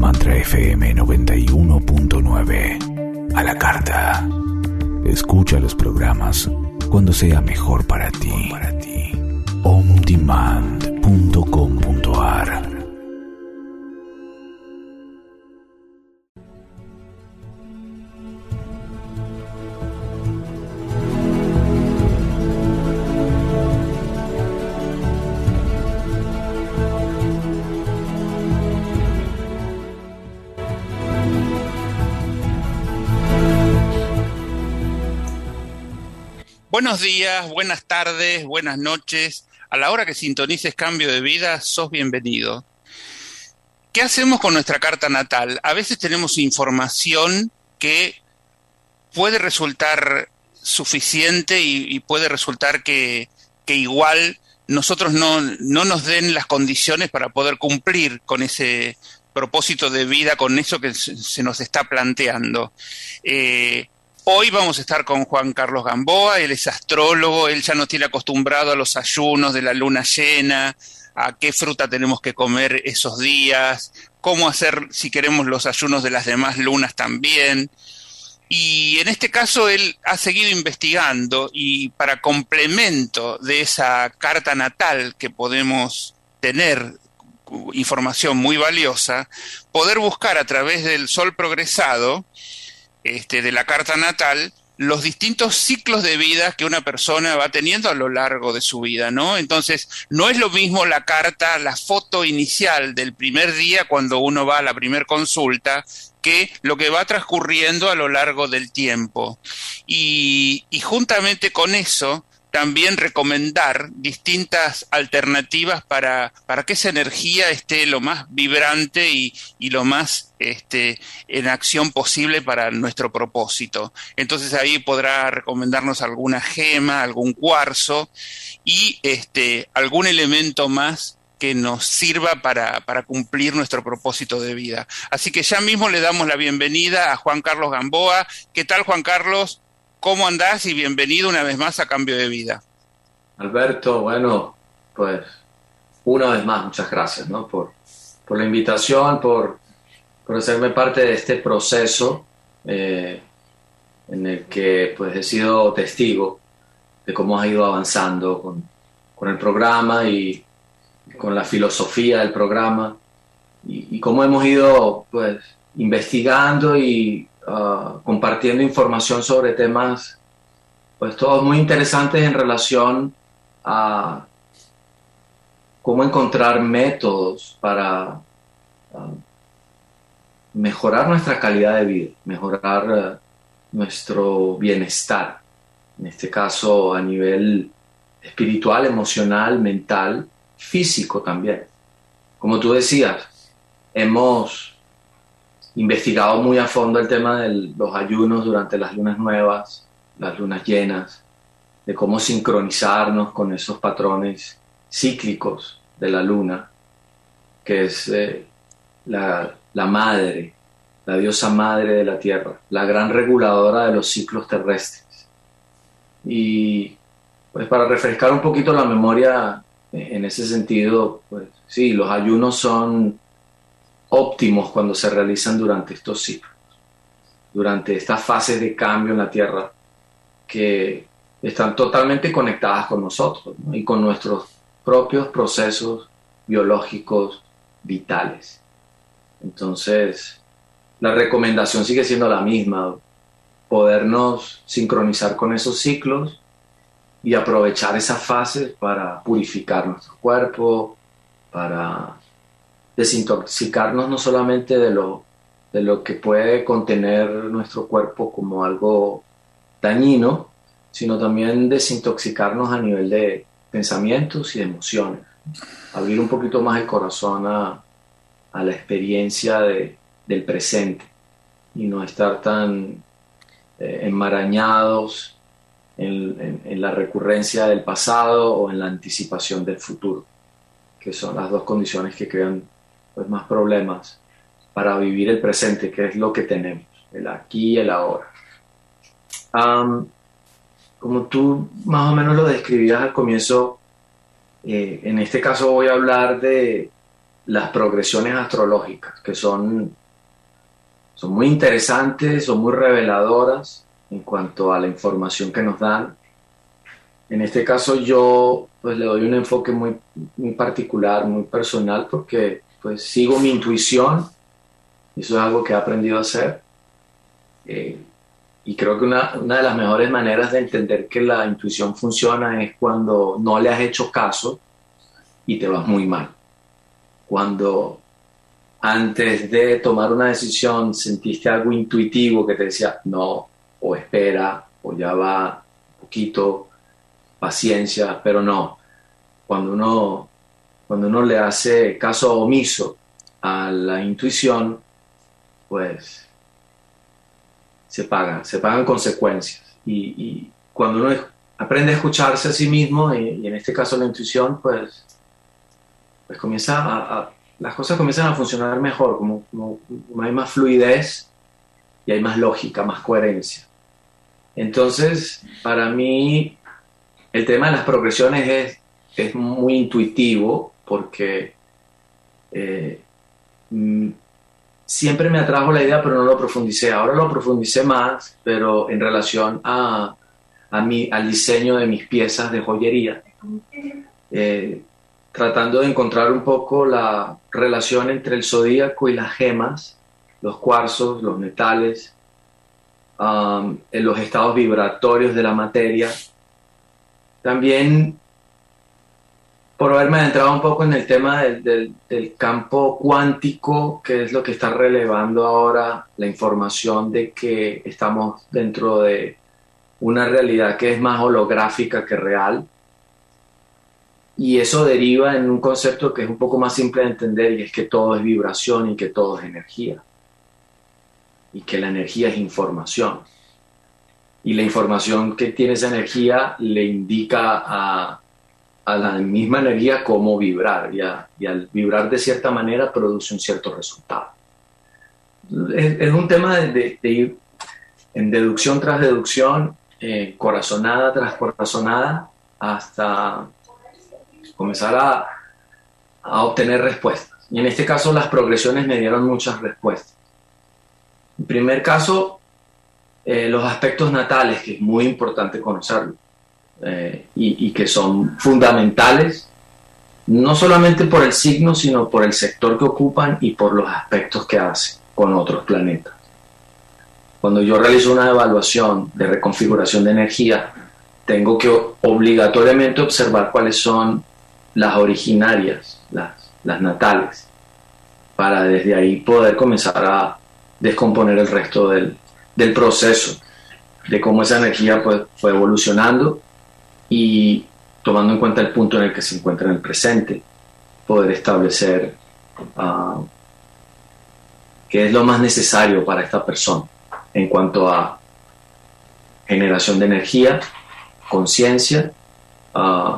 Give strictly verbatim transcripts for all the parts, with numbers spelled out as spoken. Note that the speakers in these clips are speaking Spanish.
Mantra F M noventa y uno punto nueve. A la carta. Escucha los programas cuando sea mejor para ti. on demand punto com punto a r. Buenos días, buenas tardes, buenas noches. A la hora que sintonices Cambio de Vida, sos bienvenido. ¿Qué hacemos con nuestra carta natal? A veces tenemos información que puede resultar suficiente y, y puede resultar que, que igual nosotros no, no nos den las condiciones para poder cumplir con ese propósito de vida, con eso que se, se nos está planteando. Eh, Hoy vamos a estar con Juan Carlos Gamboa. Él es astrólogo, él ya nos tiene acostumbrado a los ayunos de la luna llena, a qué fruta tenemos que comer esos días, cómo hacer si queremos los ayunos de las demás lunas también. Y en este caso él ha seguido investigando y para complemento de esa carta natal que podemos tener, información muy valiosa, poder buscar a través del Sol progresado, Este, de la carta natal, los distintos ciclos de vida que una persona va teniendo a lo largo de su vida, ¿no? Entonces, no es lo mismo la carta, la foto inicial del primer día cuando uno va a la primer consulta, que lo que va transcurriendo a lo largo del tiempo. Y, y juntamente con eso, también recomendar distintas alternativas para, para que esa energía esté lo más vibrante y, y lo más este, en acción posible para nuestro propósito. Entonces ahí podrá recomendarnos alguna gema, algún cuarzo y este, algún elemento más que nos sirva para, para cumplir nuestro propósito de vida. Así que ya mismo le damos la bienvenida a Juan Carlos Gamboa. ¿Qué tal, Juan Carlos? ¿Cómo andás? Y bienvenido una vez más a Cambio de Vida. Alberto, bueno, pues una vez más, muchas gracias, ¿no? por, por la invitación, por, por hacerme parte de este proceso eh, en el que pues he sido testigo de cómo has ido avanzando con, con el programa y con la filosofía del programa y, y cómo hemos ido pues investigando y Uh, compartiendo información sobre temas pues todos muy interesantes en relación a cómo encontrar métodos para uh, mejorar nuestra calidad de vida, mejorar uh, nuestro bienestar, en este caso a nivel espiritual, emocional, mental, físico también. Como tú decías, hemos investigado muy a fondo el tema de los ayunos durante las lunas nuevas, las lunas llenas, de cómo sincronizarnos con esos patrones cíclicos de la luna, que es eh, la, la madre, la diosa madre de la tierra, la gran reguladora de los ciclos terrestres. Y pues para refrescar un poquito la memoria en ese sentido, pues sí, los ayunos son óptimos cuando se realizan durante estos ciclos, durante estas fases de cambio en la Tierra que están totalmente conectadas con nosotros, ¿no? Y con nuestros propios procesos biológicos vitales. Entonces, la recomendación sigue siendo la misma, podernos sincronizar con esos ciclos y aprovechar esas fases para purificar nuestro cuerpo, para desintoxicarnos no solamente de lo, de lo que puede contener nuestro cuerpo como algo dañino, sino también desintoxicarnos a nivel de pensamientos y de emociones. Abrir un poquito más el corazón a, a la experiencia de, del presente y no estar tan eh, enmarañados en, en, en la recurrencia del pasado o en la anticipación del futuro, que son las dos condiciones que crean pues más problemas para vivir el presente, que es lo que tenemos, el aquí y el ahora. Um, como tú más o menos lo describías al comienzo, eh, en este caso voy a hablar de, las progresiones astrológicas, que son, son muy interesantes, son muy reveladoras en cuanto a la información que nos dan. En este caso yo pues le doy un enfoque muy, muy particular, muy personal, porque pues sigo mi intuición. Eso es algo que he aprendido a hacer. Eh, y creo que una, una de las mejores maneras de entender que la intuición funciona es cuando no le has hecho caso y te vas muy mal. Cuando antes de tomar una decisión sentiste algo intuitivo que te decía no, o espera, o ya va un poquito, paciencia, pero no. Cuando uno, cuando uno le hace caso omiso a la intuición, pues se pagan, se pagan consecuencias. Y, y cuando uno aprende a escucharse a sí mismo, y, y en este caso la intuición, pues, pues comienza a, a, las cosas comienzan a funcionar mejor, como, como, como hay más fluidez y hay más lógica, más coherencia. Entonces, para mí, el tema de las progresiones es, es muy intuitivo porque eh, siempre me atrajo la idea, pero no lo profundicé. Ahora lo profundicé más, pero en relación a, a mi, al diseño de mis piezas de joyería, eh, tratando de encontrar un poco la relación entre el zodíaco y las gemas, los cuarzos, los metales, um, en los estados vibratorios de la materia. También por haberme adentrado un poco en el tema del, del, del campo cuántico, que es lo que está relevando ahora la información de que estamos dentro de una realidad que es más holográfica que real. Y eso deriva en un concepto que es un poco más simple de entender, y es que todo es vibración y que todo es energía. Y que la energía es información. Y la información que tiene esa energía le indica a, a la misma energía cómo vibrar. Y, a, y al vibrar de cierta manera produce un cierto resultado. Es, es un tema de, de, de ir en deducción tras deducción, eh, corazonada tras corazonada, hasta comenzar a, a obtener respuestas. Y en este caso las progresiones me dieron muchas respuestas. En primer caso, eh, los aspectos natales, que es muy importante conocerlo, eh, y, y que son fundamentales, no solamente por el signo, sino por el sector que ocupan y por los aspectos que hacen con otros planetas. Cuando yo realizo una evaluación de reconfiguración de energía, tengo que obligatoriamente observar cuáles son las originarias, las, las natales, para desde ahí poder comenzar a descomponer el resto del, del proceso, de cómo esa energía pues, fue evolucionando, y tomando en cuenta el punto en el que se encuentra en el presente, poder establecer uh, qué es lo más necesario para esta persona en cuanto a generación de energía, conciencia, uh,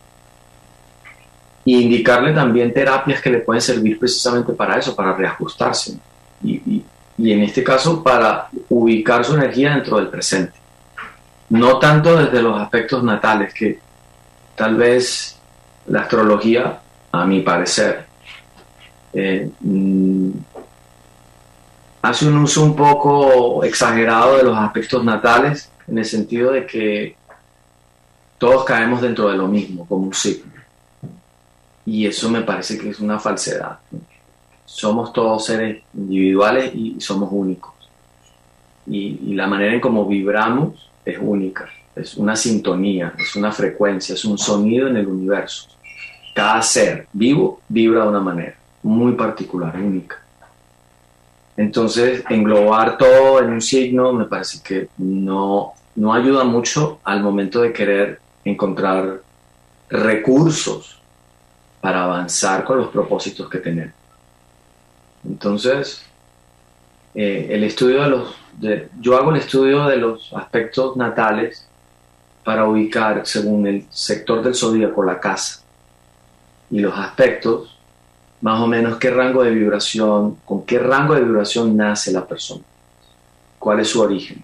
y indicarle también terapias que le pueden servir precisamente para eso, para reajustarse, y, y, y en este caso para ubicar su energía dentro del presente, no tanto desde los aspectos natales, que tal vez la astrología, a mi parecer, eh, mm, hace un uso un poco exagerado de los aspectos natales, en el sentido de que todos caemos dentro de lo mismo, como un signo. Y eso me parece que es una falsedad. Somos todos seres individuales y somos únicos. Y, y la manera en cómo vibramos es única. Es una sintonía, es una frecuencia, es un sonido en el universo. Cada ser vivo vibra de una manera muy particular, única. Entonces, englobar todo en un signo me parece que no, no ayuda mucho al momento de querer encontrar recursos para avanzar con los propósitos que tenemos. Entonces, eh, el estudio de los, de, yo hago el estudio de los aspectos natales para ubicar, según el sector del zodíaco, la casa, y los aspectos, más o menos qué rango de vibración, con qué rango de vibración nace la persona, cuál es su origen.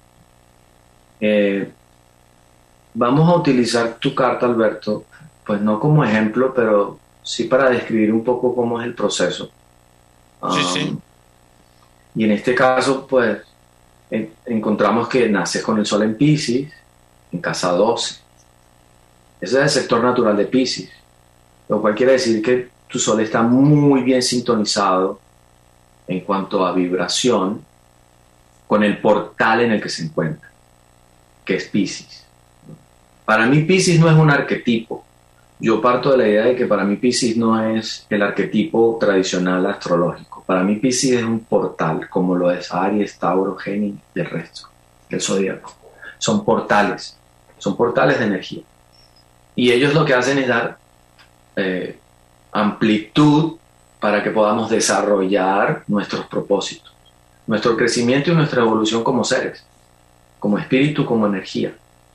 Eh, vamos a utilizar tu carta, Alberto, pues no como ejemplo, pero sí para describir un poco cómo es el proceso. Um, Sí, sí. Y en este caso, pues, en, encontramos que naces con el Sol en Piscis, en casa doce. Ese es el sector natural de Piscis, lo cual quiere decir que tu Sol está muy bien sintonizado en cuanto a vibración con el portal en el que se encuentra, que es Piscis. Para mí Piscis no es un arquetipo. Yo parto de la idea de que para mí Piscis no es el arquetipo tradicional astrológico. Para mí Piscis es un portal, como lo es Aries, Tauro, Géminis y el resto del zodíaco. Son portales, son portales de energía. Y ellos lo que hacen es dar eh, amplitud para que podamos desarrollar nuestros propósitos, nuestro crecimiento y nuestra evolución como seres, como espíritu, como energía.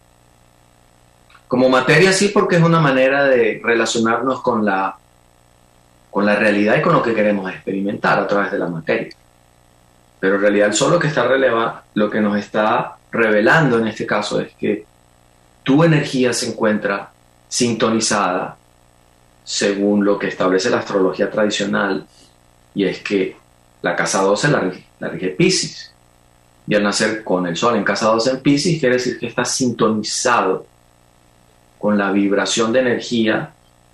Como materia sí, porque es una manera de relacionarnos con la, con la realidad y con lo que queremos experimentar a través de la materia. Pero en realidad el Sol lo que está releva, lo que nos está revelando en este caso es que tu energía se encuentra sintonizada según lo que establece la astrología tradicional, y es que la casa doce la rige, la rige Piscis. Y al nacer con el Sol en casa doce en Piscis, quiere decir que está sintonizado con la vibración de energía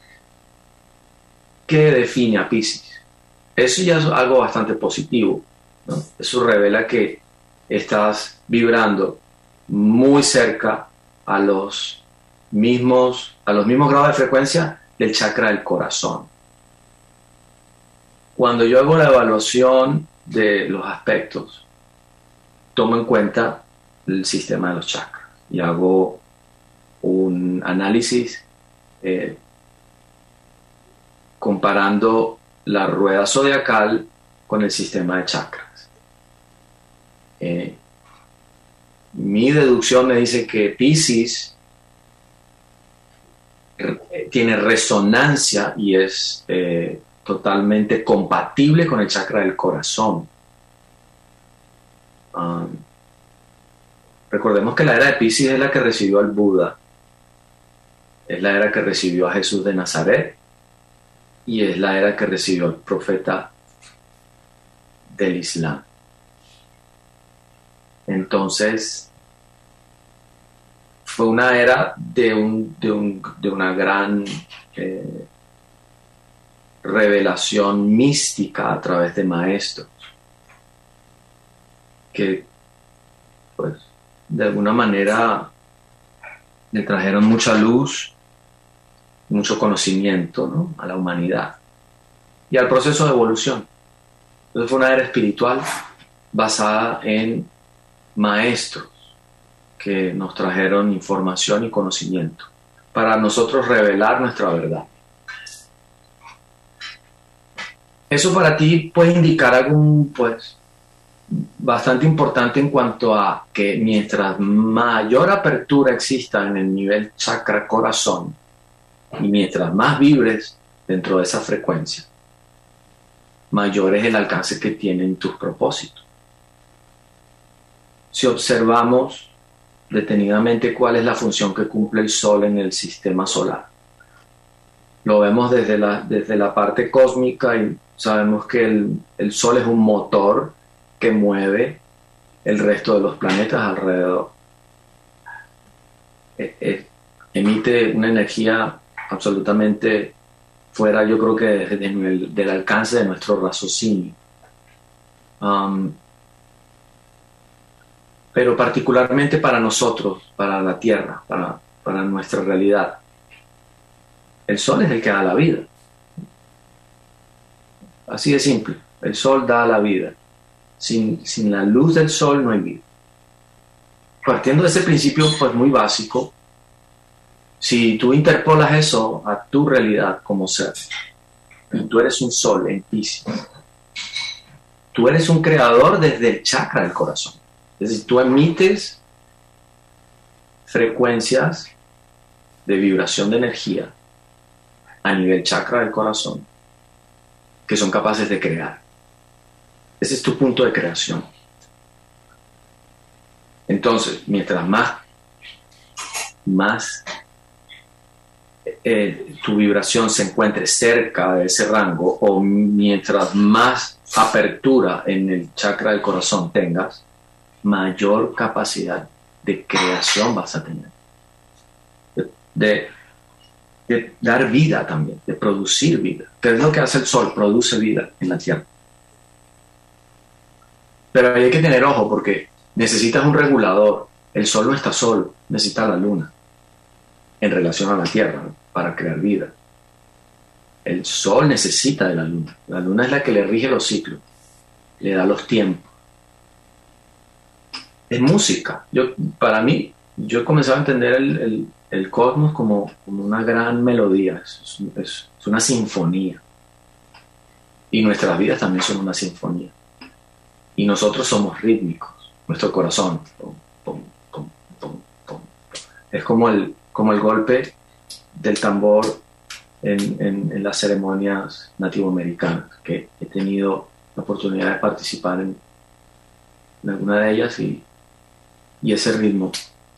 que define a Piscis. Eso ya es algo bastante positivo, ¿no? Eso revela que estás vibrando muy cerca a los mismos, a los mismos grados de frecuencia del chakra del corazón. Cuando yo hago la evaluación de los aspectos, tomo en cuenta el sistema de los chakras y hago un análisis eh, comparando la rueda zodiacal con el sistema de chakras. Eh, mi deducción me dice que Piscis tiene resonancia y es eh, totalmente compatible con el chakra del corazón. Um, recordemos que la era de Piscis es la que recibió al Buda, es la era que recibió a Jesús de Nazaret y es la era que recibió al profeta del Islam. Entonces, fue una era de, un, de, un, de una gran eh, revelación mística a través de maestros que, pues, de alguna manera le trajeron mucha luz, mucho conocimiento, ¿no?, a la humanidad y al proceso de evolución. Entonces fue una era espiritual basada en maestros que nos trajeron información y conocimiento para nosotros revelar nuestra verdad. Eso para ti puede indicar algún, pues, bastante importante en cuanto a que mientras mayor apertura exista en el nivel chakra corazón y mientras más vibres dentro de esa frecuencia, mayor es el alcance que tienen tus propósitos. Si observamos detenidamente cuál es la función que cumple el Sol en el sistema solar, lo vemos desde la, desde la parte cósmica y sabemos que el, el Sol es un motor que mueve el resto de los planetas alrededor. Eh, eh, emite una energía absolutamente fuera, yo creo que de, de, de, del alcance de nuestro raciocinio. Um, pero particularmente para nosotros, para la Tierra, para, para nuestra realidad, el Sol es el que da la vida. Así de simple, el Sol da la vida. Sin, sin la luz del Sol no hay vida. Partiendo de ese principio, pues, muy básico, si tú interpolas eso a tu realidad como ser, y tú eres un Sol en Piscis, tú eres un creador desde el chakra del corazón. Es decir, tú emites frecuencias de vibración de energía a nivel chakra del corazón que son capaces de crear. Ese es tu punto de creación. Entonces, mientras más, más eh, tu vibración se encuentre cerca de ese rango, o mientras más apertura en el chakra del corazón tengas, mayor capacidad de creación vas a tener. De, de, de dar vida también, de producir vida. ¿Qué es lo que hace el sol? Produce vida en la tierra. Pero hay que tener ojo porque necesitas un regulador. El sol no está solo, necesita la luna en relación a la tierra, ¿no? Para crear vida. El sol necesita de la luna. La luna es la que le rige los ciclos, le da los tiempos. Es música. Yo, para mí, yo he comenzado a entender el, el, el cosmos como, como una gran melodía, es, es, es una sinfonía. Y nuestras vidas también son una sinfonía. Y nosotros somos rítmicos, nuestro corazón. Pum, pum, pum, pum, pum. Es como el, como el golpe del tambor en, en, en las ceremonias nativoamericanas, que he tenido la oportunidad de participar en, en alguna de ellas, y, y ese ritmo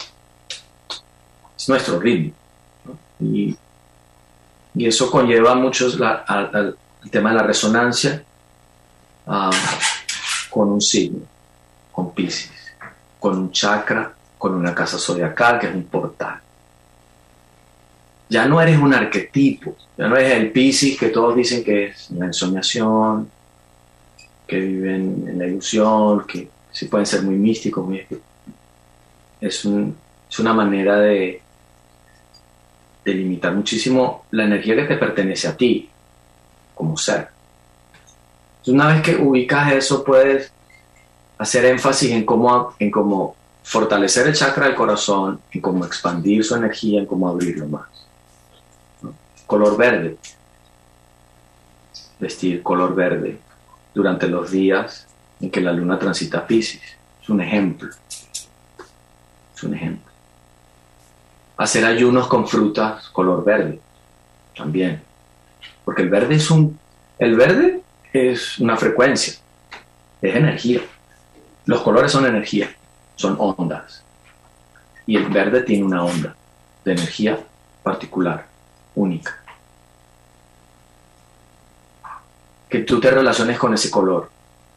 es nuestro ritmo, ¿no? Y, y eso conlleva muchos la, al, al, al tema de la resonancia uh, con un signo, con Piscis, con un chakra, con una casa zodiacal, que es un portal. Ya no eres un arquetipo, ya no eres el Piscis que todos dicen que es la ensoñación, que viven en la ilusión, que sí pueden ser muy místicos, muy... Es, un, es una manera de, de limitar muchísimo la energía que te pertenece a ti como ser. Entonces, una vez que ubicas eso, puedes hacer énfasis en cómo, en cómo fortalecer el chakra del corazón, en cómo expandir su energía, en cómo abrirlo más. ¿No? Color verde. Vestir color verde durante los días en que la luna transita Piscis. Es un ejemplo. Es un ejemplo. Hacer ayunos con frutas color verde. También. Porque el verde es un... El verde es una frecuencia. Es energía. Los colores son energía. Son ondas. Y el verde tiene una onda de energía particular, única. Que tú te relaciones con ese color.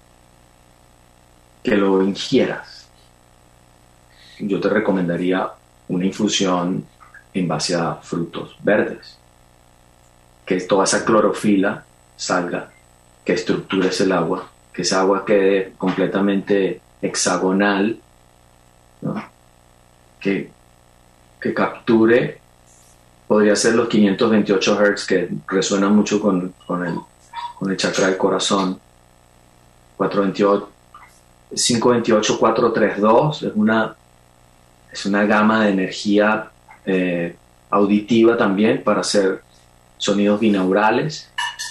Que lo ingieras. Yo te recomendaría una infusión en base a frutos verdes. Que toda esa clorofila salga, que estructures el agua, que esa agua quede completamente hexagonal, ¿no? que, que capture, podría ser los quinientos veintiocho hertz que resuenan mucho con, con, el, con el chakra del corazón. cuatrocientos veintiocho, quinientos veintiocho, cuatrocientos treinta y dos es una, es una gama de energía eh, auditiva también para hacer sonidos binaurales.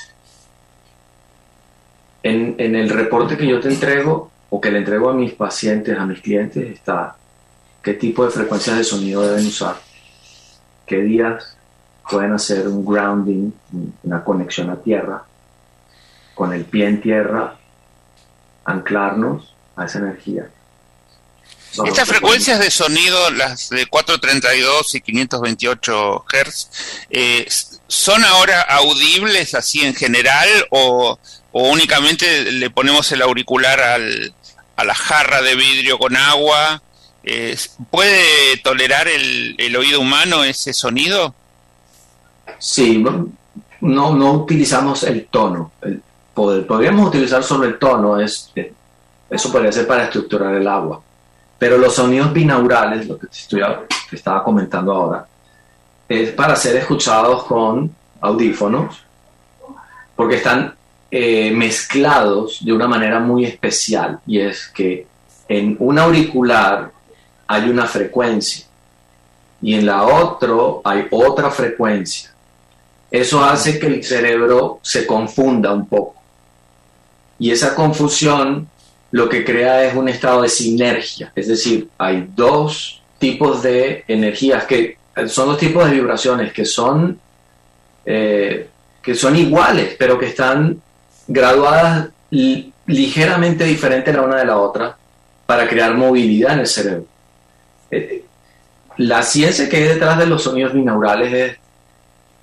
En, en el reporte que yo te entrego o que le entrego a mis pacientes, a mis clientes, está qué tipo de frecuencias de sonido deben usar, qué días pueden hacer un grounding, una conexión a tierra, con el pie en tierra, anclarnos a esa energía. Son Estas frecuencias de sonido, las de cuatrocientos treinta y dos y quinientos veintiocho hertz, eh, ¿son ahora audibles así en general o, o únicamente le ponemos el auricular al, a la jarra de vidrio con agua? Eh, ¿Puede tolerar el, el oído humano ese sonido? Sí, no, no, no utilizamos el tono. El, podríamos utilizar solo el tono, es, eso podría ser para estructurar el agua. Pero los sonidos binaurales, lo que te, estoy, te estaba comentando ahora, es para ser escuchados con audífonos, porque están eh, mezclados de una manera muy especial, y es que en un auricular hay una frecuencia y en la otra hay otra frecuencia. Eso hace que el cerebro se confunda un poco, y esa confusión lo que crea es un estado de sinergia, es decir, hay dos tipos de energías, que son dos tipos de vibraciones que son, eh, que son iguales, pero que están graduadas li- ligeramente diferentes la una de la otra para crear movilidad en el cerebro. Eh, la ciencia que hay detrás de los sonidos binaurales es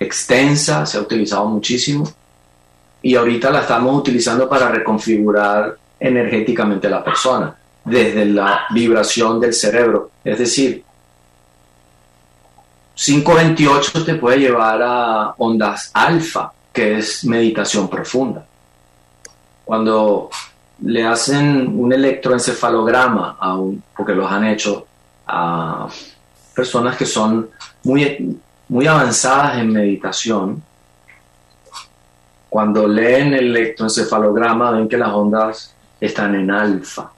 extensa, se ha utilizado muchísimo y ahorita la estamos utilizando para reconfigurar energéticamente a la persona desde la vibración del cerebro. Es decir, quinientos veintiocho te puede llevar a ondas alfa, que es meditación profunda. Cuando le hacen un electroencefalograma, a un, porque los han hecho a personas que son muy, muy avanzadas en meditación, cuando leen el electroencefalograma ven que las ondas están en alfa.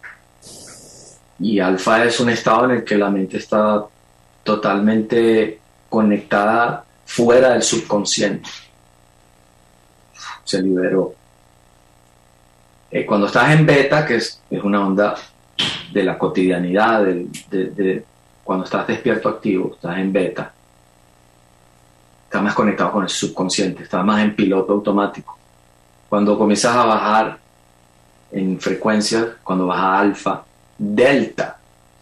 Y alfa es un estado en el que la mente está totalmente conectada fuera del subconsciente. Se liberó. Eh, cuando estás en beta, que es, es una onda de la cotidianidad, de, de, de cuando estás despierto activo, estás en beta, estás más conectado con el subconsciente, estás más en piloto automático. Cuando comienzas a bajar en frecuencias, cuando vas a alfa, delta,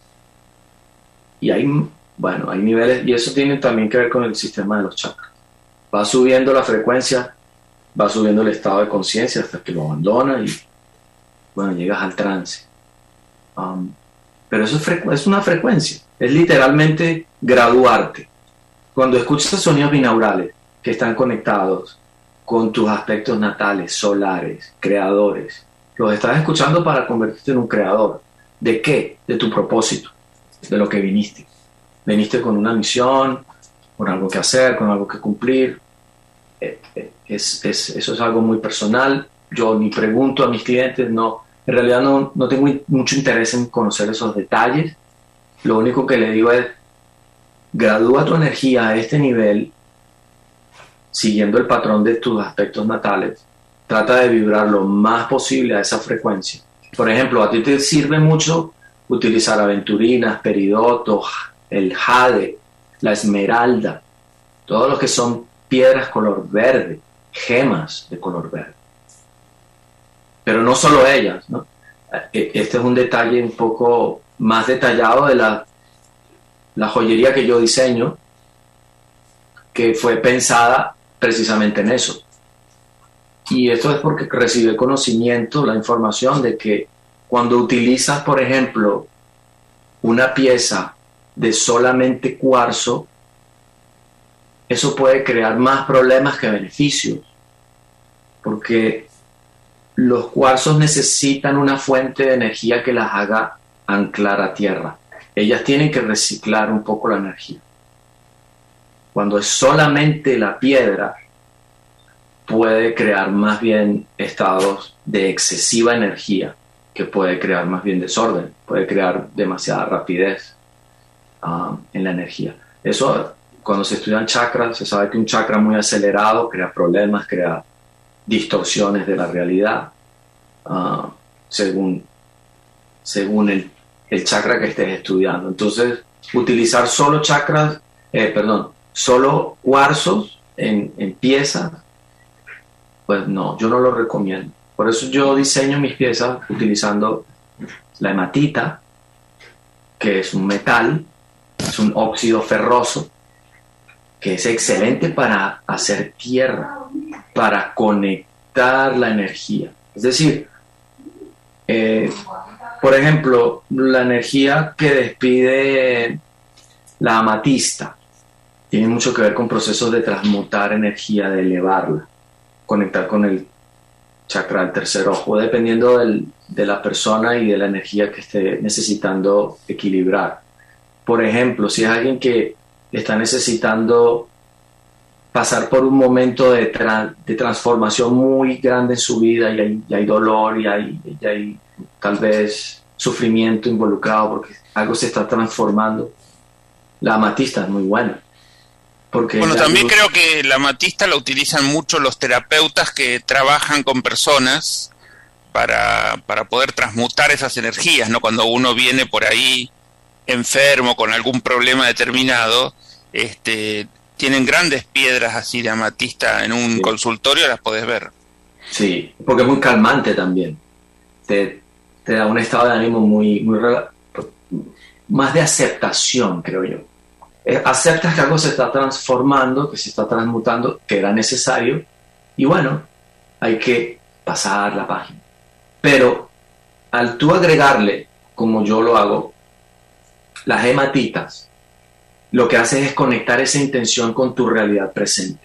y hay, bueno, hay niveles, y eso tiene también que ver con el sistema de los chakras. Va subiendo la frecuencia, va subiendo el estado de conciencia hasta que lo abandona y, bueno, llegas al trance. Um, pero eso es, frecu- es una frecuencia, es literalmente graduarte. Cuando escuchas sonidos binaurales que están conectados con tus aspectos natales, solares, creadores, los estás escuchando para convertirte en un creador. ¿De qué? De tu propósito, de lo que viniste. Viniste con una misión, con algo que hacer, con algo que cumplir. Es, es, eso es algo muy personal. Yo ni pregunto a mis clientes, no, en realidad no, no tengo mucho interés en conocer esos detalles. Lo único que le digo es, gradúa tu energía a este nivel, siguiendo el patrón de tus aspectos natales. Trata de vibrar lo más posible a esa frecuencia. Por ejemplo, a ti te sirve mucho utilizar aventurinas, peridotos, el jade, la esmeralda, todos los que son piedras color verde, gemas de color verde. Pero no solo ellas, ¿no? Este es un detalle un poco más detallado de la, la joyería que yo diseño, que fue pensada precisamente en eso. Y esto es porque recibí el conocimiento, la información de que cuando utilizas, por ejemplo, una pieza de solamente cuarzo, eso puede crear más problemas que beneficios, porque los cuarzos necesitan una fuente de energía que las haga anclar a tierra. Ellas tienen que reciclar un poco la energía. Cuando es solamente la piedra, puede crear más bien estados de excesiva energía, que puede crear más bien desorden, puede crear demasiada rapidez uh, en la energía. Eso, cuando se estudian chakras, se sabe que un chakra muy acelerado crea problemas, crea distorsiones de la realidad, uh, según, según el, el chakra que estés estudiando. Entonces, utilizar solo chakras, eh, perdón, solo cuarzos en, en piezas, pues no, yo no lo recomiendo. Por eso yo diseño mis piezas utilizando la hematita, que es un metal, es un óxido ferroso, que es excelente para hacer tierra, para conectar la energía. Es decir, eh, por ejemplo, la energía que despide la amatista tiene mucho que ver con procesos de transmutar energía, de elevarla, conectar con el chakra del tercer ojo, dependiendo del, de la persona y de la energía que esté necesitando equilibrar. Por ejemplo, si es alguien que está necesitando pasar por un momento de, tra- de transformación muy grande en su vida y hay, y hay dolor y hay, y hay tal vez sufrimiento involucrado porque algo se está transformando, la amatista es muy buena. Porque bueno, también luz... creo que la amatista la utilizan mucho los terapeutas que trabajan con personas para, para poder transmutar esas energías, ¿no? Cuando uno viene por ahí enfermo con algún problema determinado, este, tienen grandes piedras así de amatista en un sí. consultorio, las podés ver. Sí, porque es muy calmante también. Te, te da un estado de ánimo muy, muy más de aceptación, creo yo. eh, aceptas que algo se está transformando, que se está transmutando, que era necesario, y bueno, hay que pasar la página. Pero al tú agregarle, como yo lo hago, las hematitas, lo que haces es conectar esa intención con tu realidad presente.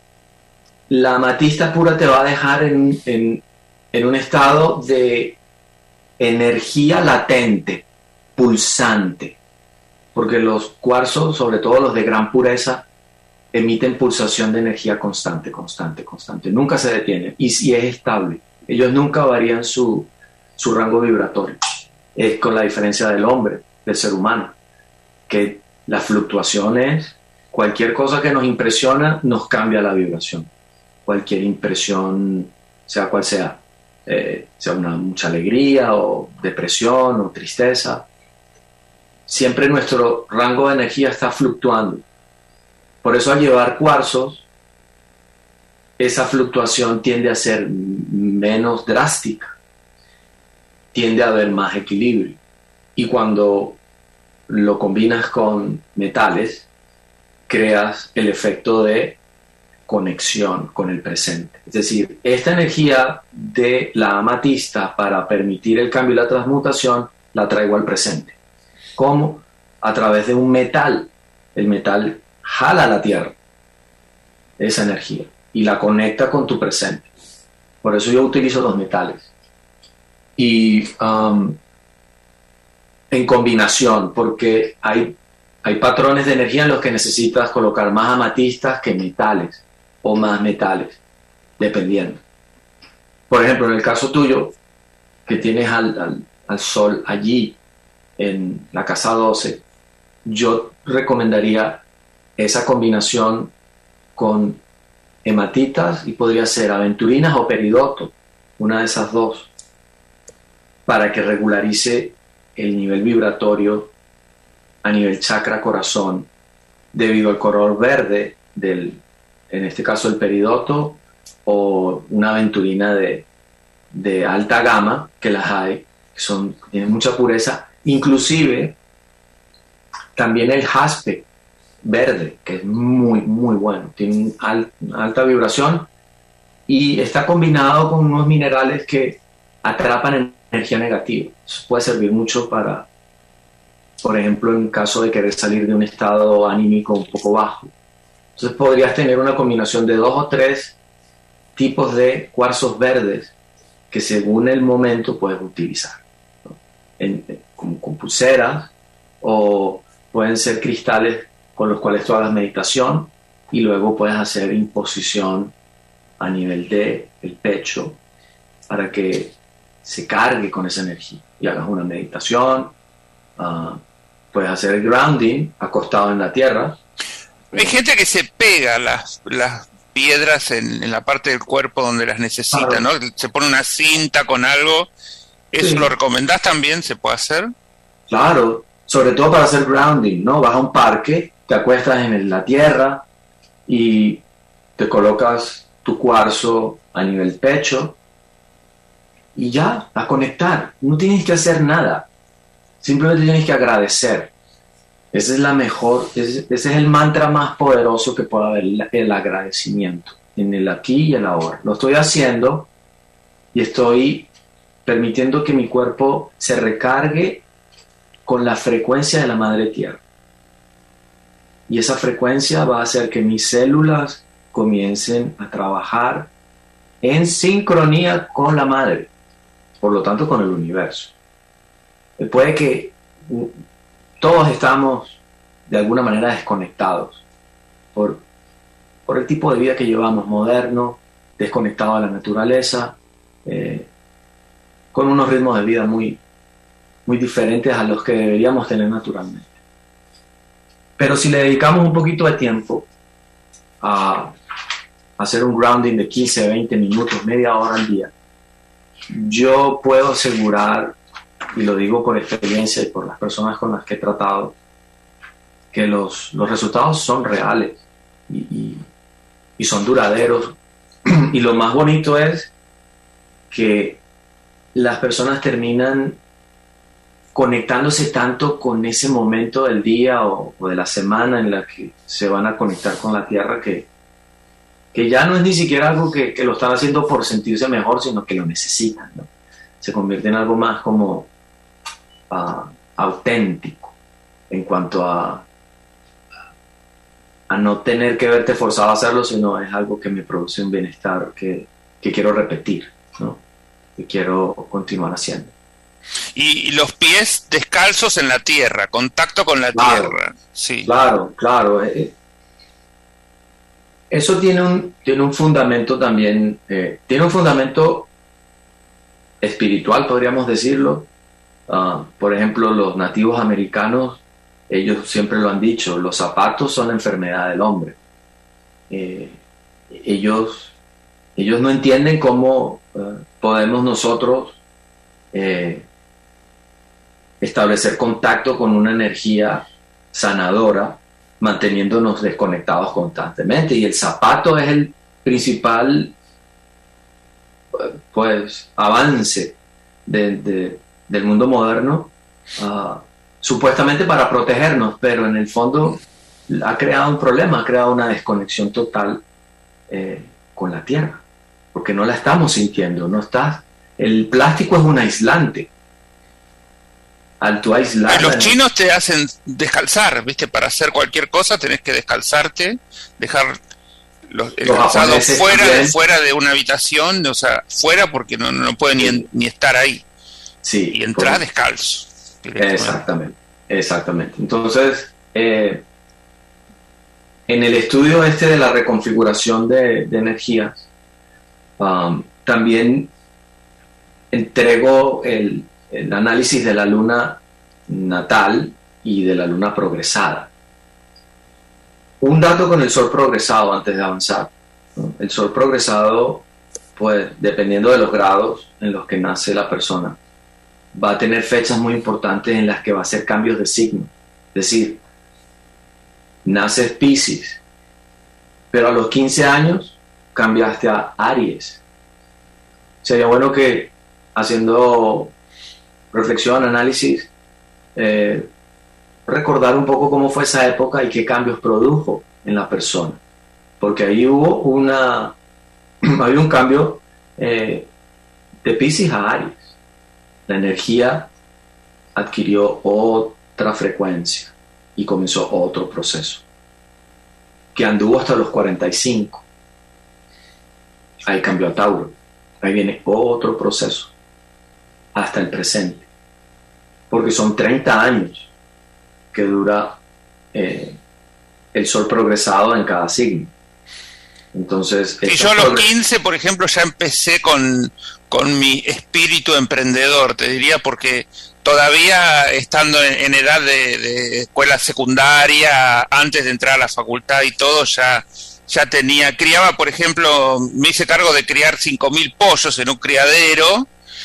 La amatista pura te va a dejar en, en, en un estado de energía latente, pulsante, porque los cuarzos, sobre todo los de gran pureza, emiten pulsación de energía constante, constante, constante. Nunca se detienen y, y es estable. Ellos nunca varían su, su rango vibratorio. Es con la diferencia del hombre, del ser humano, que las fluctuaciones, cualquier cosa que nos impresiona, nos cambia la vibración. Cualquier impresión, sea cual sea, eh, sea una mucha alegría o depresión o tristeza, siempre nuestro rango de energía está fluctuando. Por eso al llevar cuarzos, esa fluctuación tiende a ser menos drástica, tiende a haber más equilibrio. Y cuando lo combinas con metales, creas el efecto de conexión con el presente. Es decir, esta energía de la amatista para permitir el cambio y la transmutación la traigo al presente. ¿Cómo? A través de un metal. El metal jala la tierra, esa energía, y la conecta con tu presente. Por eso yo utilizo los metales. Y um, en combinación, porque hay, hay patrones de energía en los que necesitas colocar más amatistas que metales, o más metales, dependiendo. Por ejemplo, en el caso tuyo, que tienes al, al, al sol allí, en la casa doce, yo recomendaría esa combinación con hematitas y podría ser aventurinas o peridoto, una de esas dos, para que regularice el nivel vibratorio a nivel chakra corazón, debido al color verde del, en este caso el peridoto, o una aventurina de, de alta gama, que las hay, que son, tienen mucha pureza, inclusive también el jaspe verde, que es muy, muy bueno, tiene al, una alta vibración y está combinado con unos minerales que atrapan energía negativa. Eso puede servir mucho para, por ejemplo, en caso de querer salir de un estado anímico un poco bajo. Entonces podrías tener una combinación de dos o tres tipos de cuarzos verdes que según el momento puedes utilizar, ¿no? en, con, con pulseras, o pueden ser cristales con los cuales tú hagas meditación y luego puedes hacer imposición a nivel de el pecho para que se cargue con esa energía y hagas una meditación. Uh, puedes hacer el grounding acostado en la tierra. Hay gente que se pega las, las piedras en, en la parte del cuerpo donde las necesita, claro, ¿no? Se pone una cinta con algo. ¿Eso sí lo recomendás también? ¿Se puede hacer? Claro, sobre todo para hacer grounding, ¿no? Vas a un parque, te acuestas en la tierra y te colocas tu cuarzo a nivel pecho y ya, a conectar. No tienes que hacer nada, simplemente tienes que agradecer. Esa es la mejor, ese, ese es el mantra más poderoso que puede haber, el, el agradecimiento, en el aquí y el ahora. Lo estoy haciendo y estoy permitiendo que mi cuerpo se recargue con la frecuencia de la madre tierra. Y esa frecuencia va a hacer que mis células comiencen a trabajar en sincronía con la madre, por lo tanto con el universo. Puede que todos estamos de alguna manera desconectados por, por el tipo de vida que llevamos, moderno, desconectado a la naturaleza, eh, con unos ritmos de vida muy, muy diferentes a los que deberíamos tener naturalmente. Pero si le dedicamos un poquito de tiempo a hacer un grounding de quince, veinte minutos, media hora al día, yo puedo asegurar, y lo digo por experiencia y por las personas con las que he tratado, que los, los resultados son reales y, y, y son duraderos. Y lo más bonito es que las personas terminan conectándose tanto con ese momento del día o, o de la semana en la que se van a conectar con la tierra que, que ya no es ni siquiera algo que, que lo están haciendo por sentirse mejor, sino que lo necesitan, ¿no? Se convierte en algo más como uh, auténtico en cuanto a, a no tener que verte forzado a hacerlo, sino es algo que me produce un bienestar que, que quiero repetir, ¿no? Que quiero continuar haciendo. Y, y los pies descalzos en la tierra, contacto con la Claro, tierra. Sí. claro, claro. eh, Eso tiene un, tiene un fundamento también, eh, tiene un fundamento espiritual, podríamos decirlo. Ah, por ejemplo, los nativos americanos, ellos siempre lo han dicho, los zapatos son la enfermedad del hombre. Eh, ellos, ellos no entienden cómo eh, podemos nosotros eh, establecer contacto con una energía sanadora manteniéndonos desconectados constantemente, y el zapato es el principal pues avance de, de, del mundo moderno, uh, supuestamente para protegernos, pero en el fondo ha creado un problema, ha creado una desconexión total eh, con la tierra, porque no la estamos sintiendo, no está. El plástico es un aislante. Al tú aislar, Los chinos te hacen descalzar, ¿viste? Para hacer cualquier cosa tenés que descalzarte, dejar los, el Los calzado japoneses fuera, también. fuera de una habitación, o sea, fuera porque no, no puede ni, en- ni estar ahí. sí, Y entrar correcto. descalzo. directamente. Exactamente, exactamente. Entonces, eh, en el estudio este de la reconfiguración de, de energías, um, también entrego el, el análisis de la luna natal y de la luna progresada. Un dato con el sol progresado antes de avanzar, ¿no? El sol progresado, pues dependiendo de los grados en los que nace la persona, va a tener fechas muy importantes en las que va a hacer cambios de signo. Es decir, naces Piscis, pero a los quince años cambiaste a Aries. Sería bueno que, haciendo reflexión, análisis, eh, recordar un poco cómo fue esa época y qué cambios produjo en la persona. Porque ahí hubo una, había un cambio eh, de Piscis a Aries. La energía adquirió otra frecuencia y comenzó otro proceso que anduvo hasta los cuarenta y cinco. Ahí cambió a Tauro. Ahí viene otro proceso hasta el presente, porque son treinta años que dura eh, el sol progresado en cada signo. Entonces, Y esta yo a los progres- quince, por ejemplo, ya empecé con, con mi espíritu emprendedor, te diría, porque todavía estando en, en edad de, de escuela secundaria, antes de entrar a la facultad y todo, ya, ya tenía, criaba, por ejemplo, me hice cargo de criar cinco mil pollos en un criadero,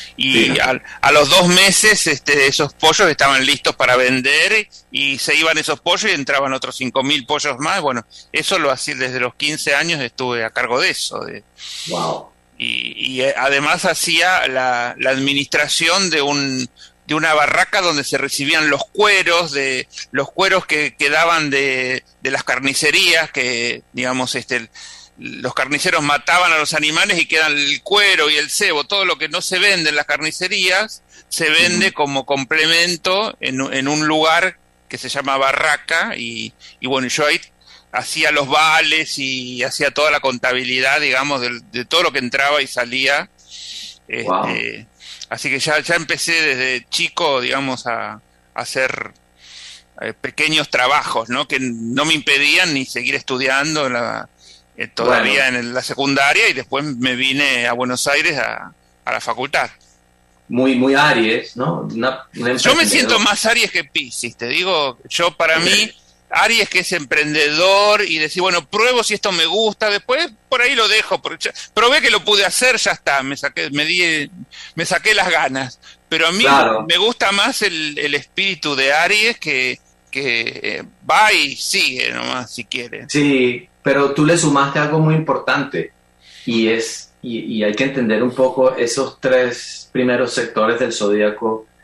y Sí. a, a los dos meses este, esos pollos estaban listos para vender, y se iban esos pollos y entraban otros cinco mil pollos más. Bueno, eso lo hacía desde los quince años, estuve a cargo de eso. De, wow. y, y eh, además hacía la, la administración de un de una barraca donde se recibían los cueros, de los cueros que quedaban de, de las carnicerías, que digamos este los carniceros mataban a los animales y quedan el cuero y el cebo, todo lo que no se vende en las carnicerías, se vende Ujú. como complemento en, en un lugar que se llama barraca, y, y bueno, yo ahí hacía los vales y hacía toda la contabilidad, digamos, de, de todo lo que entraba y salía. Este, Wow. Así que ya, ya empecé desde chico, digamos, a, a hacer eh, pequeños trabajos, ¿no? Que no me impedían ni seguir estudiando la, eh, todavía Bueno. en la secundaria, y después me vine a Buenos Aires a, a la facultad. Muy, muy Aries, ¿no? Una, una Yo me siento emprendedor. más Aries que Piscis, te digo, yo para mí, Aries que es emprendedor y decir, bueno, pruebo si esto me gusta, después por ahí lo dejo, porque ya- probé que lo pude hacer, ya está, me saqué, me di, me saqué las ganas. Pero a mí Claro. me gusta más el, el espíritu de Aries que, que eh, va y sigue nomás si quiere. Sí, pero tú le sumaste algo muy importante, y es y, y hay que entender un poco esos tres primeros sectores del zodíaco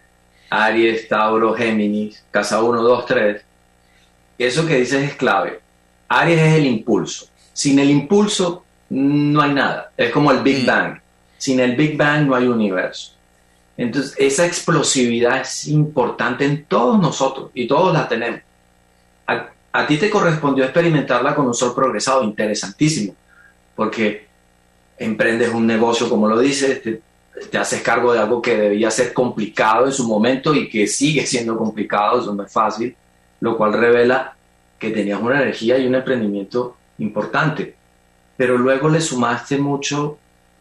Aries, Tauro, Géminis, casa uno, dos, tres. Eso que dices es clave. Aries es el impulso. Sin el impulso no hay nada. Es como el Big Bang. Sin el Big Bang no hay universo. Entonces, esa explosividad es importante en todos nosotros y todos la tenemos. A, a ti te correspondió experimentarla con un sol progresado, interesantísimo, porque emprendes un negocio, como lo dices, te, te haces cargo de algo que debía ser complicado en su momento y que sigue siendo complicado, eso no es fácil, lo cual revela que tenías una energía y un emprendimiento importante. Pero luego le sumaste mucho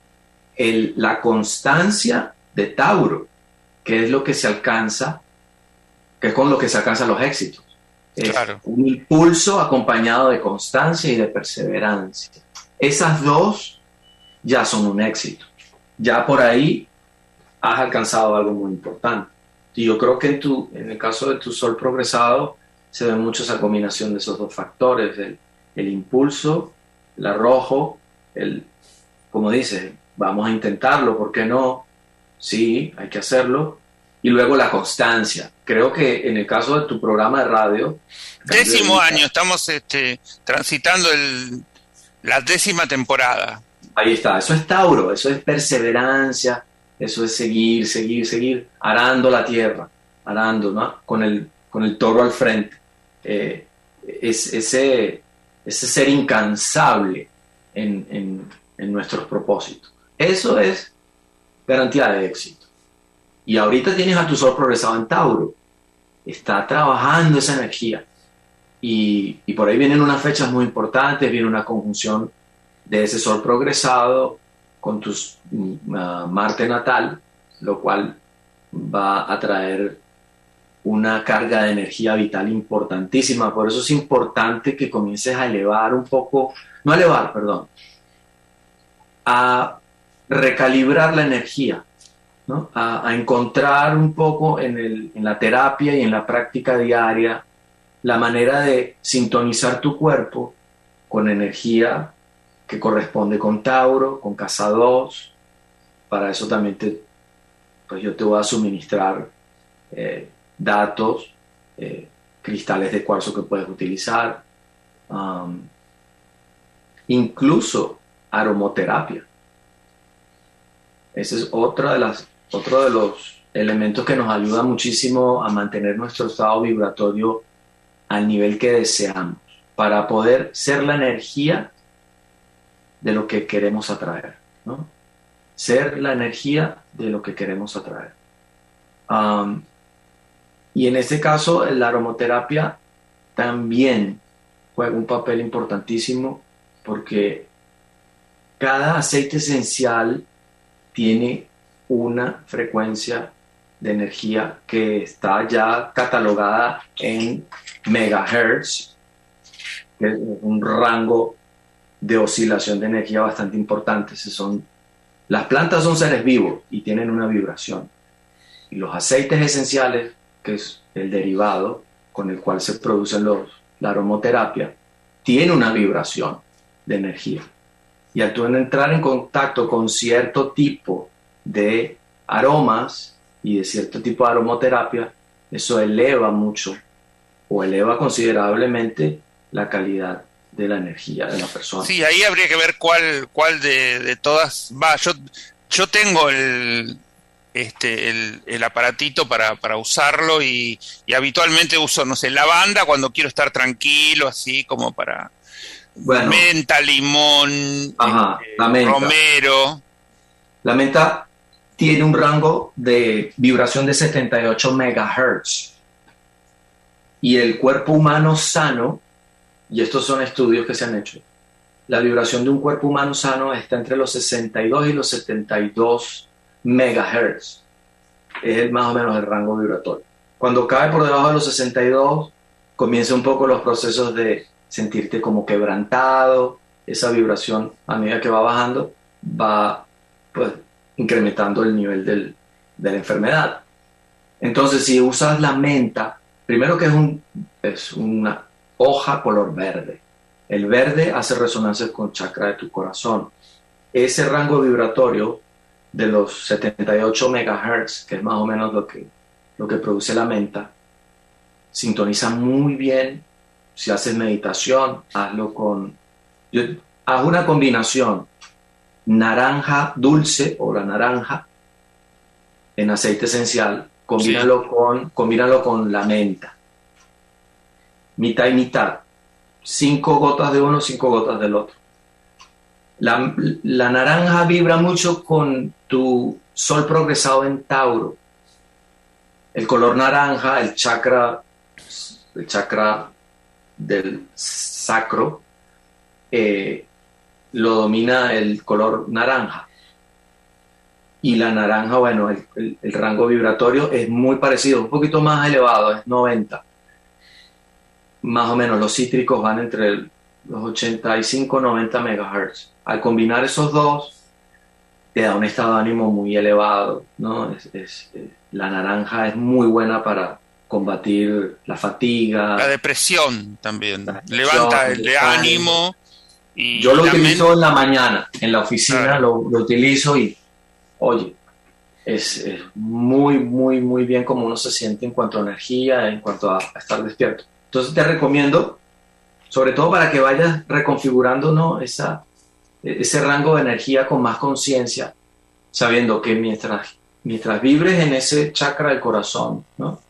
el, la constancia de Tauro, que es lo que se alcanza, que es con lo que se alcanzan los éxitos. Es claro. Un impulso acompañado de constancia y de perseverancia. Esas dos ya son un éxito. Ya por ahí has alcanzado algo muy importante. Y yo creo que en, tu, en el caso de tu sol progresado se ve mucho esa combinación de esos dos factores, el, el impulso, el arrojo, el, como dices, vamos a intentarlo, ¿por qué no? Sí, hay que hacerlo. Y luego la constancia. Creo que en el caso de tu programa de radio... Décimo de año, estamos este, transitando el, la décima temporada. Ahí está, eso es Tauro, eso es perseverancia, eso es seguir, seguir, seguir, arando la tierra, arando, ¿no? Con el, con el toro al frente. Eh, es, ese, ese ser incansable en, en, en nuestros propósitos. Eso es garantía de éxito. Y ahorita tienes a tu sol progresado en Tauro. Está trabajando esa energía. Y, y por ahí vienen unas fechas muy importantes, viene una conjunción de ese sol progresado con tu uh, Marte natal, lo cual va a traer una carga de energía vital importantísima. Por eso es importante que comiences a elevar un poco, no a elevar, perdón, a recalibrar la energía, ¿no? a, a encontrar un poco en, el, en la terapia y en la práctica diaria la manera de sintonizar tu cuerpo con energía que corresponde con Tauro, con casa dos. Para eso también te, pues yo te voy a suministrar eh, datos, eh, cristales de cuarzo que puedes utilizar, um, incluso aromoterapia. Ese es otra de las, otro de los elementos que nos ayuda muchísimo a mantener nuestro estado vibratorio al nivel que deseamos, para poder ser la energía de lo que queremos atraer, ¿no? Ser la energía de lo que queremos atraer. Um, y en este caso, la aromoterapia también juega un papel importantísimo, porque cada aceite esencial tiene una frecuencia de energía que está ya catalogada en megahertz, que es un rango de oscilación de energía bastante importante. Son, las plantas son seres vivos y tienen una vibración. Y los aceites esenciales, que es el derivado con el cual se producen los, la aromoterapia, tiene una vibración de energía. Y al tú entrar en contacto con cierto tipo de aromas y de cierto tipo de aromoterapia, eso eleva mucho o eleva considerablemente la calidad de la energía de la persona. Sí, ahí habría que ver cuál cuál de, de todas va. Yo yo tengo el este el, el aparatito para, para usarlo y, y habitualmente uso, no sé, lavanda cuando quiero estar tranquilo, así como para... Bueno, menta, limón, ajá, eh, la menta. romero. La menta tiene un rango de vibración de setenta y ocho megahertz. Y el cuerpo humano sano, y estos son estudios que se han hecho, la vibración de un cuerpo humano sano está entre los sesenta y dos y los setenta y dos megahertz. Es el, más o menos el rango vibratorio. Cuando cae por debajo de los sesenta y dos, comienza un poco los procesos de sentirte como quebrantado. Esa vibración, a medida que va bajando, va pues incrementando el nivel del, de la enfermedad. Entonces, si usas la menta, primero que es, un, es una hoja color verde. El verde hace resonancia con el chakra de tu corazón. Ese rango vibratorio de los setenta y ocho megahertz, que es más o menos lo que lo que produce la menta. Sintoniza muy bien. Si haces meditación, hazlo con... Yo, haz una combinación naranja dulce o la naranja en aceite esencial, combínalo, sí. con, combínalo con la menta. Mitad y mitad. Cinco gotas de uno, cinco gotas del otro. La, la naranja vibra mucho con tu sol progresado en Tauro. El color naranja, el chakra, el chakra del sacro, eh, lo domina el color naranja. Y la naranja, bueno, el, el, el rango vibratorio es muy parecido, un poquito más elevado, es noventa. Más o menos, los cítricos van entre el, los ochenta y cinco, noventa megahertz. Al combinar esos dos, te da un estado de ánimo muy elevado, ¿no? Es, es, es, la naranja es muy buena para combatir la fatiga. La depresión también. La depresión, levanta el, el ánimo. Y yo lo utilizo mente... en la mañana, en la oficina, claro. lo, lo utilizo y, oye, es, es muy, muy, muy bien como uno se siente en cuanto a energía, en cuanto a, a estar despierto. Entonces te recomiendo, sobre todo para que vayas reconfigurando, ¿no? Esa, ese rango de energía con más conciencia, sabiendo que mientras, mientras vibres en ese chakra del corazón, ¿no?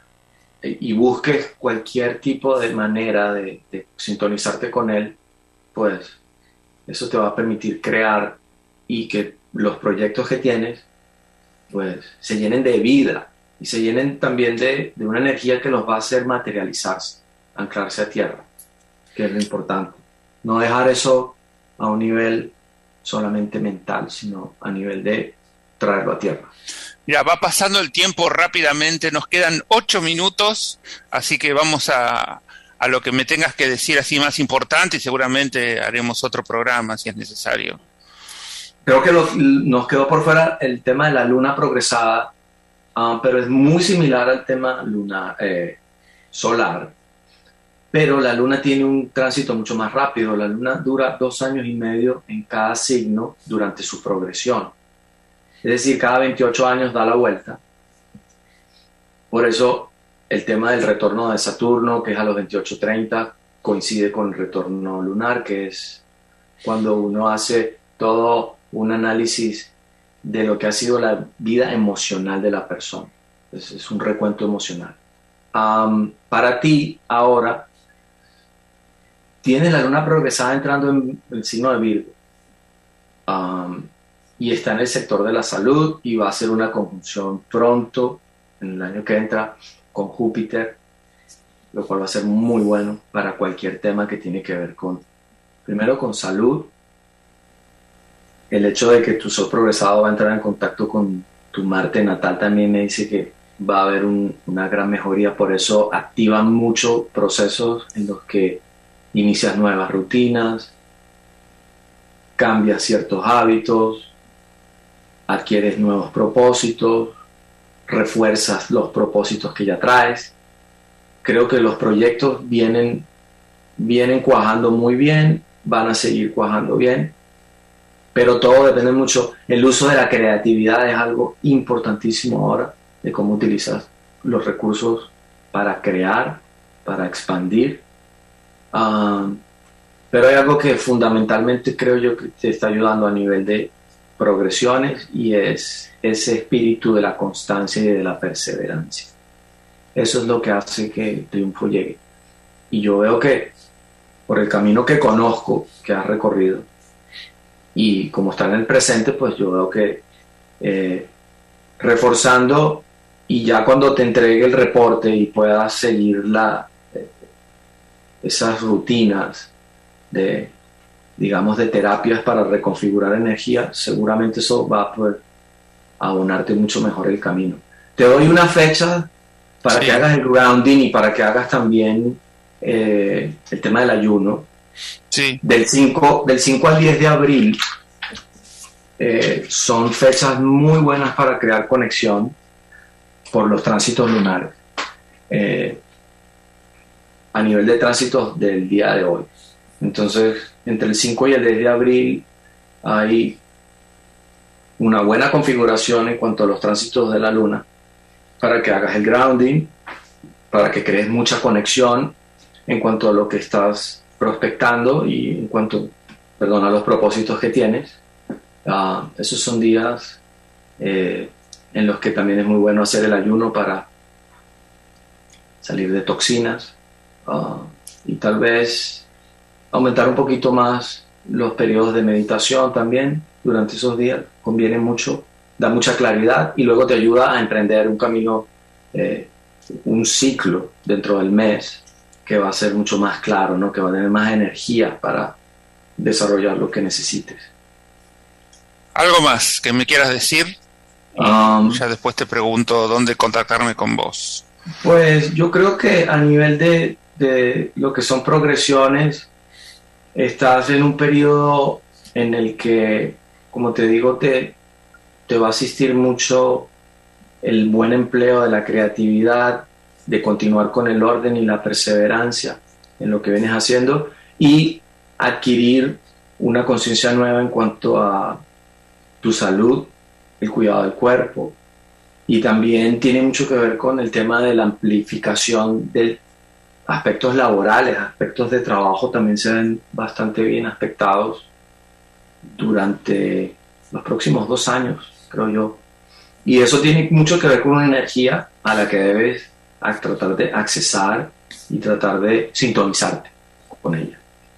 Y busques cualquier tipo de manera de, de sintonizarte con él, pues eso te va a permitir crear y que los proyectos que tienes pues se llenen de vida y se llenen también de, de una energía que los va a hacer materializarse, anclarse a tierra, que es lo importante. No dejar eso a un nivel solamente mental, sino a nivel de traerlo a tierra. Ya va pasando el tiempo rápidamente, nos quedan ocho minutos, así que vamos a, a lo que me tengas que decir así más importante y seguramente haremos otro programa si es necesario. Creo que lo, nos quedó por fuera el tema de la luna progresada, uh, pero es muy similar al tema luna, eh, solar, pero la luna tiene un tránsito mucho más rápido. La luna dura dos años y medio en cada signo durante su progresión. Es decir, cada veintiocho años da la vuelta. Por eso el tema del retorno de Saturno, que es a los veintiocho treinta, coincide con el retorno lunar, que es cuando uno hace todo un análisis de lo que ha sido la vida emocional de la persona. Es, es un recuento emocional. Um, para ti, ahora, tienes la luna progresada entrando en el signo de Virgo. Um, y está en el sector de la salud y va a hacer una conjunción pronto, en el año que entra, con Júpiter, lo cual va a ser muy bueno para cualquier tema que tiene que ver con, primero con salud, el hecho de que tu sol progresado va a entrar en contacto con tu Marte natal también me dice que va a haber un, una gran mejoría, por eso activan mucho procesos en los que inicias nuevas rutinas, cambias ciertos hábitos, adquieres nuevos propósitos, refuerzas los propósitos que ya traes. Creo que los proyectos vienen, vienen cuajando muy bien, van a seguir cuajando bien, pero todo depende mucho. El uso de la creatividad es algo importantísimo ahora, de cómo utilizas los recursos para crear, para expandir. Um, pero hay algo que fundamentalmente creo yo que te está ayudando a nivel de progresiones y es ese espíritu de la constancia y de la perseverancia. Eso es lo que hace que el triunfo llegue. Y yo veo que por el camino que conozco, que has recorrido, y como está en el presente, pues yo veo que eh, reforzando y ya cuando te entregue el reporte y puedas seguir la, eh, esas rutinas de, digamos, de terapias para reconfigurar energía, seguramente eso va a poder abonarte mucho mejor el camino. Te doy una fecha para sí. que hagas el grounding y para que hagas también eh, el tema del ayuno. Sí. Del cinco, del cinco al diez de abril eh, son fechas muy buenas para crear conexión por los tránsitos lunares eh, a nivel de tránsitos del día de hoy. Entonces, entre el cinco y el diez de abril hay una buena configuración en cuanto a los tránsitos de la luna para que hagas el grounding, para que crees mucha conexión en cuanto a lo que estás prospectando y en cuanto, perdón, a los propósitos que tienes. Uh, esos son días eh, en los que también es muy bueno hacer el ayuno para salir de toxinas uh, y tal vez aumentar un poquito más los periodos de meditación también durante esos días. Conviene mucho, da mucha claridad y luego te ayuda a emprender un camino, eh, un ciclo dentro del mes que va a ser mucho más claro, ¿no? Que va a tener más energía para desarrollar lo que necesites. ¿Algo más que me quieras decir? Um, ya después te pregunto dónde contactarme con vos. Pues yo creo que a nivel de, de lo que son progresiones, estás en un periodo en el que, como te digo, te, te va a asistir mucho el buen empleo de la creatividad, de continuar con el orden y la perseverancia en lo que vienes haciendo y adquirir una conciencia nueva en cuanto a tu salud, el cuidado del cuerpo, y también tiene mucho que ver con el tema de la amplificación de aspectos laborales, aspectos de trabajo también se ven bastante bien aspectados durante los próximos dos años, creo yo. Y eso tiene mucho que ver con una energía a la que debes a tratar de accesar y tratar de sintonizarte con ella.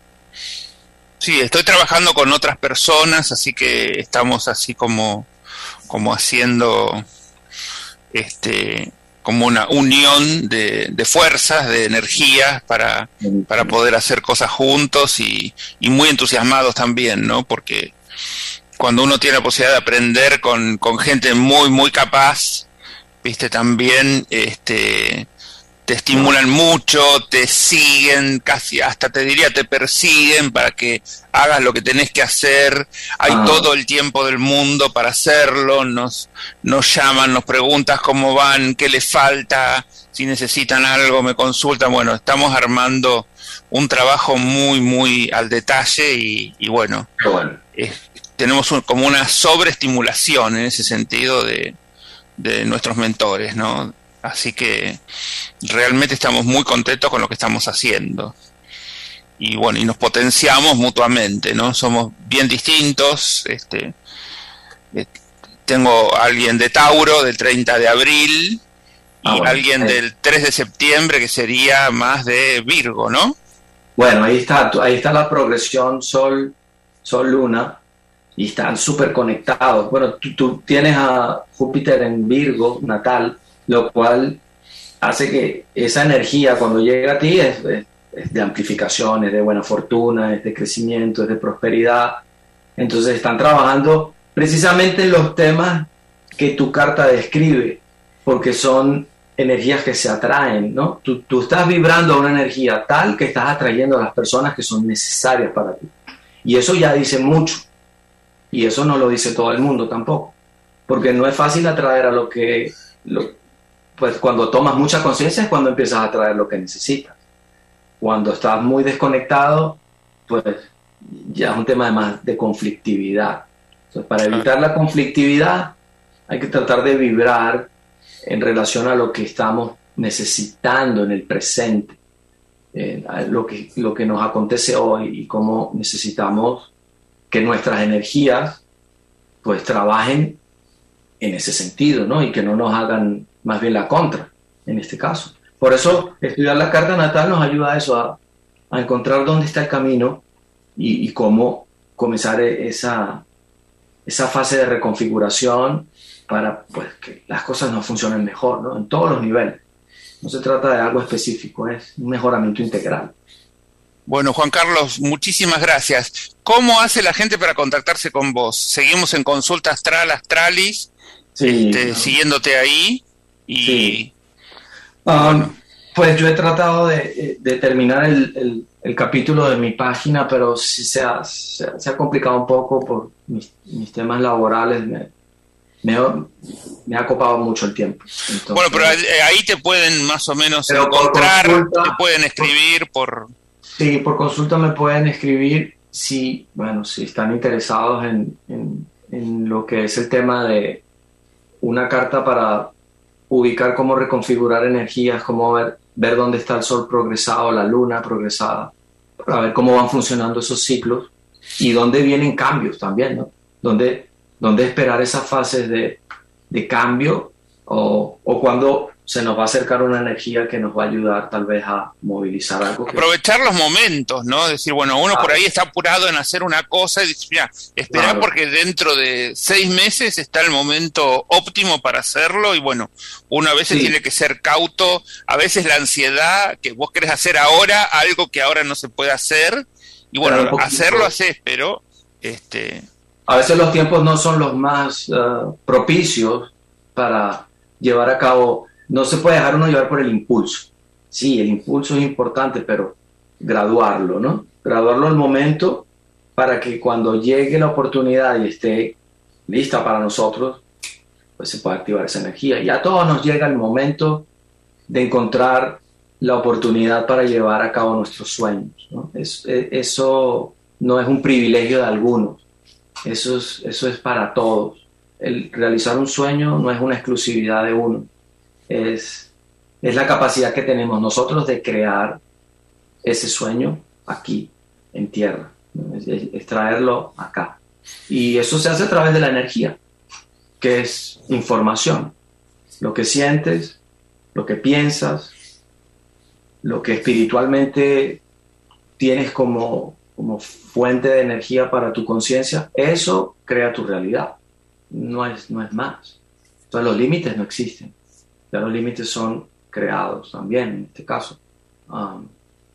Sí, estoy trabajando con otras personas, así que estamos así como, como haciendo este como una unión de, de fuerzas, de energías para, para poder hacer cosas juntos y, y muy entusiasmados también, ¿no? Porque cuando uno tiene la posibilidad de aprender con, con gente muy, muy capaz, viste, también este te estimulan mucho, te siguen, casi hasta te diría te persiguen para que hagas lo que tenés que hacer. Hay ah. todo el tiempo del mundo para hacerlo, nos, nos llaman, nos preguntan cómo van, qué les falta, si necesitan algo, me consultan. Bueno, estamos armando un trabajo muy, muy al detalle y, y bueno, bueno. Es, tenemos un, como una sobreestimulación en ese sentido de, de nuestros mentores, ¿no? Así que realmente estamos muy contentos con lo que estamos haciendo. Y bueno, y nos potenciamos mutuamente, ¿no? Somos bien distintos. Este, eh, tengo alguien de Tauro del treinta de abril y ah, bueno, alguien ahí. del tres de septiembre que sería más de Virgo, ¿no? Bueno, ahí está, ahí está la progresión Sol, Sol, Luna, y están súper conectados. Bueno, tú, tú tienes a Júpiter en Virgo natal, lo cual hace que esa energía cuando llega a ti es, es, es de amplificación, es de buena fortuna, es de crecimiento, es de prosperidad. Entonces están trabajando precisamente en los temas que tu carta describe, porque son energías que se atraen, ¿no? Tú, tú estás vibrando a una energía tal que estás atrayendo a las personas que son necesarias para ti. Y eso ya dice mucho. Y eso no lo dice todo el mundo tampoco. Porque no es fácil atraer a lo que... Lo, pues cuando tomas mucha conciencia es cuando empiezas a atraer lo que necesitas. Cuando estás muy desconectado, pues ya es un tema de más de conflictividad. Entonces, para evitar la conflictividad hay que tratar de vibrar en relación a lo que estamos necesitando en el presente, eh, lo que, lo que nos acontece hoy y cómo necesitamos que nuestras energías pues trabajen en ese sentido, ¿no? Y que no nos hagan más bien la contra, en este caso. Por eso, estudiar la carta natal nos ayuda a eso, a, a encontrar dónde está el camino y, y cómo comenzar esa, esa fase de reconfiguración para pues, que las cosas nos funcionen mejor, ¿no? En todos los niveles. No se trata de algo específico, es un mejoramiento integral. Bueno, Juan Carlos, muchísimas gracias. ¿Cómo hace la gente para contactarse con vos? Seguimos en Consulta Astral Astralis, sí, este, no. siguiéndote ahí. Y sí. um, bueno. Pues yo he tratado de, de terminar el, el, el capítulo de mi página, pero sí se ha, se ha, se ha complicado un poco por mis, mis temas laborales. Me, me, me ha copado mucho el tiempo. Entonces, bueno, pero ahí te pueden más o menos encontrar, consulta, te pueden escribir por... Sí, por consulta me pueden escribir si, bueno, si están interesados en, en, en lo que es el tema de una carta para ubicar cómo reconfigurar energías, cómo ver, ver dónde está el sol progresado, la luna progresada, para ver cómo van funcionando esos ciclos y dónde vienen cambios también, ¿no? Dónde, dónde esperar esas fases de, de cambio o, o cuando se nos va a acercar una energía que nos va a ayudar tal vez a movilizar algo. Que... Aprovechar los momentos, ¿no? Decir, bueno, uno claro. por ahí está apurado en hacer una cosa y dice, mira, esperá claro. porque dentro de seis meses está el momento óptimo para hacerlo y bueno, uno a veces sí. tiene que ser cauto, a veces la ansiedad, que vos querés hacer ahora algo que ahora no se puede hacer y bueno, claro, hacerlo haces, pero... este a veces los tiempos no son los más uh, propicios para llevar a cabo. No se puede dejar uno llevar por el impulso. Sí, el impulso es importante, pero graduarlo, ¿no? Graduarlo al momento para que cuando llegue la oportunidad y esté lista para nosotros, pues se pueda activar esa energía. Y a todos nos llega el momento de encontrar la oportunidad para llevar a cabo nuestros sueños, ¿no? Es, es, eso no es un privilegio de algunos. Eso es, eso es para todos. El realizar un sueño no es una exclusividad de uno. Es, es la capacidad que tenemos nosotros de crear ese sueño aquí, en tierra, ¿no? es, es, es traerlo acá. Y eso se hace a través de la energía, que es información. Lo que sientes, lo que piensas, lo que espiritualmente tienes como, como fuente de energía para tu conciencia, eso crea tu realidad. No es, no es más. Entonces los límites no existen. Ya los límites son creados también, en este caso. Um,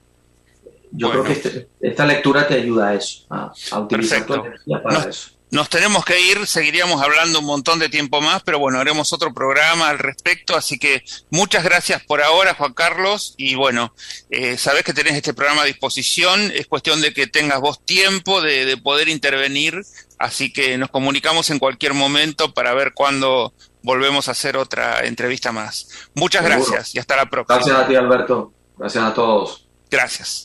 yo bueno. creo que este, esta lectura te ayuda a eso, a, a utilizar Perfecto. tu energía para nos, eso. Nos tenemos que ir, seguiríamos hablando un montón de tiempo más, pero bueno, haremos otro programa al respecto, así que muchas gracias por ahora, Juan Carlos, y bueno, eh, sabés que tenés este programa a disposición, es cuestión de que tengas vos tiempo de, de poder intervenir, así que nos comunicamos en cualquier momento para ver cuándo volvemos a hacer otra entrevista más. Muchas Seguro. gracias y hasta la próxima. Gracias a ti, Alberto. Gracias a todos. Gracias.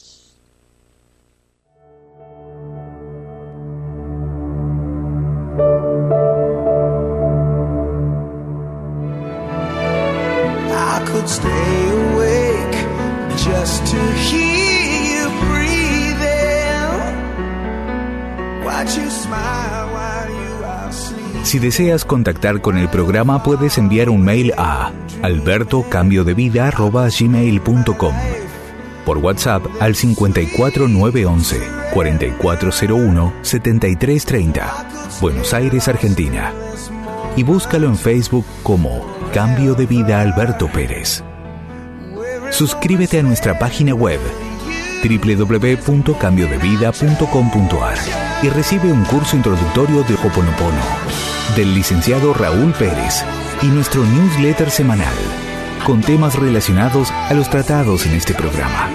I could stay awake just to hear you breathing. Watch you smile while you are sleeping. Si deseas contactar con el programa, puedes enviar un mail a alberto cambio de vida arroba gmail punto com, por WhatsApp al cincuenta y cuatro nueve once cuarenta y cuatro cero uno setenta y tres treinta, Buenos Aires, Argentina. Y búscalo en Facebook como Cambio de Vida Alberto Pérez. Suscríbete a nuestra página web doble u doble u doble u punto cambio de vida punto com punto a r y recibe un curso introductorio de Ho'oponopono del licenciado Raúl Pérez y nuestro newsletter semanal con temas relacionados a los tratados en este programa.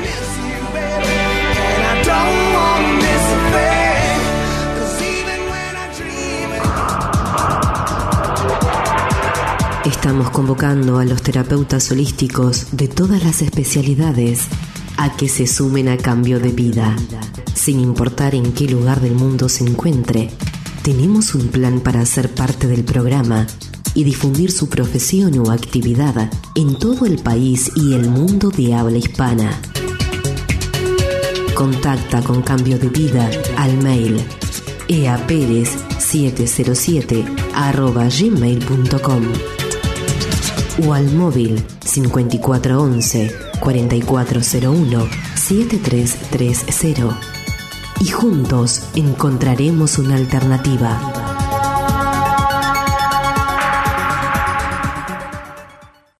Estamos convocando a los terapeutas holísticos de todas las especialidades a que se sumen a Cambio de Vida. Sin importar en qué lugar del mundo se encuentre, tenemos un plan para ser parte del programa y difundir su profesión o actividad en todo el país y el mundo de habla hispana. Contacta con Cambio de Vida al mail eaperez siete cero siete arroba gmail punto com o al móvil cincuenta y cuatro once cuarenta y cuatro cero uno setenta y tres treinta y juntos encontraremos una alternativa.